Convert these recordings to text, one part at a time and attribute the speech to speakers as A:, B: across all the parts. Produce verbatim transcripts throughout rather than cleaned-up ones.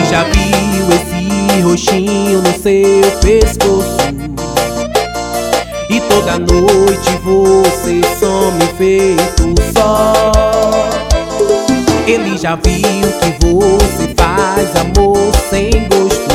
A: já viu esse roxinho no seu pescoço, e toda noite você some feito sol. Ele já viu que você faz amor sem gosto,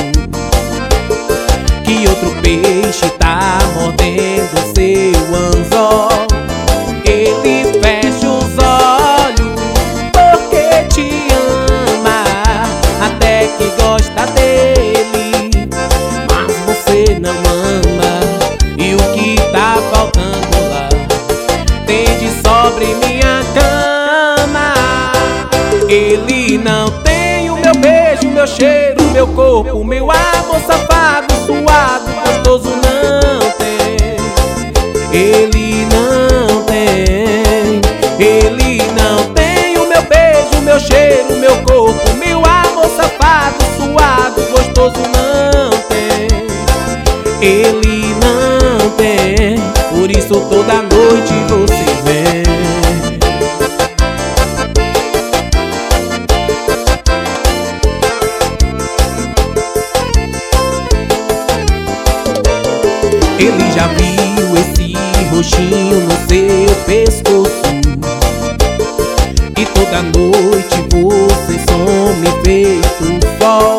A: que outro peixe tá mordendo seu anzol. Ele fecha os olhos porque te ama, até que gosta dele, mas você não ama. E o que tá faltando lá tem de sobre minha cama. Ele não tem o meu beijo, meu cheiro, meu corpo, meu amor safado, suado, gostoso não tem. Ele não tem, ele não tem o meu beijo, meu cheiro, meu corpo, meu amor safado, suado, gostoso não tem. Ele não tem, por isso toda noite você vem. Ele já viu esse roxinho no seu pescoço, e toda noite você some feito sol.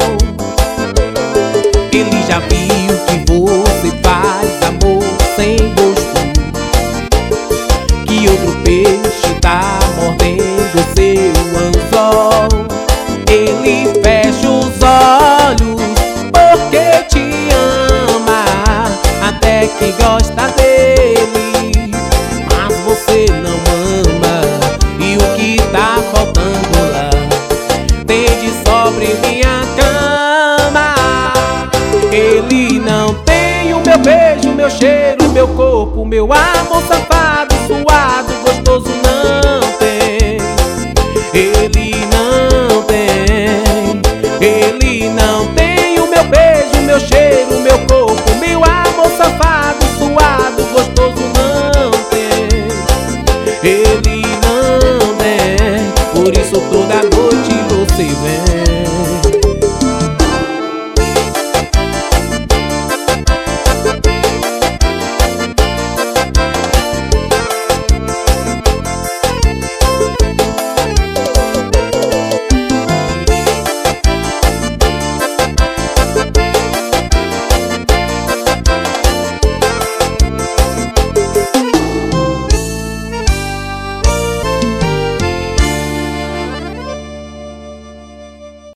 A: Ele já viu que você faz amor sem gosto, que outro peixe tá mordendo seu anzol. Ele fecha os olhos porque te ama, até que gosta dele, mas você não ama. E o que tá faltando lá tem de sobre minha cama. Ele não tem o meu beijo, meu cheiro, meu corpo, meu amor safado, suado,